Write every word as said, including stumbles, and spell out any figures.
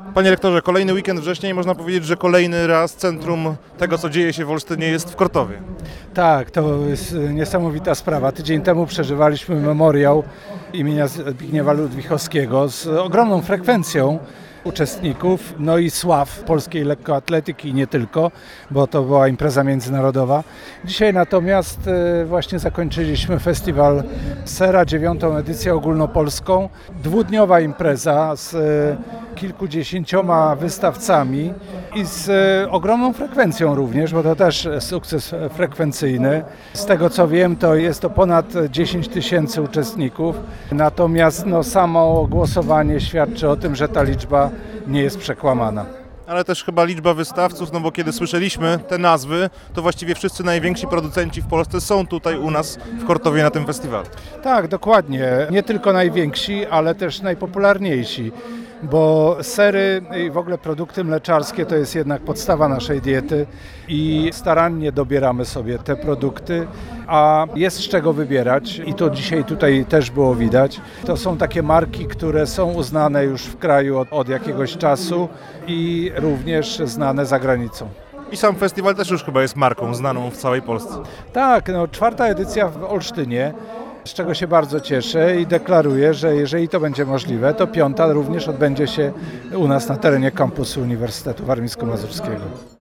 Panie rektorze, kolejny weekend września i można powiedzieć, że kolejny raz centrum tego, co dzieje się w Olsztynie, jest w Kortowie. Tak, to jest niesamowita sprawa. Tydzień temu przeżywaliśmy memoriał imienia Zbigniewa Ludwichowskiego z ogromną frekwencją uczestników, no i sław polskiej lekkoatletyki i nie tylko, bo to była impreza międzynarodowa. Dzisiaj natomiast właśnie zakończyliśmy festiwal Sera, dziewiątą edycję ogólnopolską. Dwudniowa impreza z kilkudziesięcioma wystawcami i z ogromną frekwencją również, bo to też sukces frekwencyjny. Z tego co wiem, to jest to ponad dziesięć tysięcy uczestników, natomiast no, samo głosowanie świadczy o tym, że ta liczba nie jest przekłamana. Ale też chyba liczba wystawców, no bo kiedy słyszeliśmy te nazwy, to właściwie wszyscy najwięksi producenci w Polsce są tutaj u nas w Kortowie na tym festiwalu. Tak, dokładnie. Nie tylko najwięksi, ale też najpopularniejsi, bo sery i w ogóle produkty mleczarskie to jest jednak podstawa naszej diety i starannie dobieramy sobie te produkty, a jest z czego wybierać i to dzisiaj tutaj też było widać. To są takie marki, które są uznane już w kraju od, od jakiegoś czasu i również znane za granicą. I sam festiwal też już chyba jest marką znaną w całej Polsce. Tak, no, czwarta edycja w Olsztynie, z czego się bardzo cieszę i deklaruję, że jeżeli to będzie możliwe, to piąta również odbędzie się u nas na terenie kampusu Uniwersytetu Warmińsko-Mazurskiego.